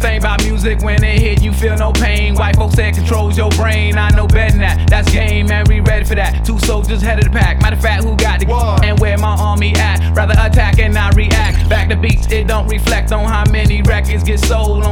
thing about music, when it hit, you feel no pain. White folks say it controls your brain. I know better than that. That's game, man. We ready for that. 2 soldiers head of the pack. Matter of fact, who got the and where my army at? Rather attack and not react. Back to beats, it don't reflect on how many records get sold.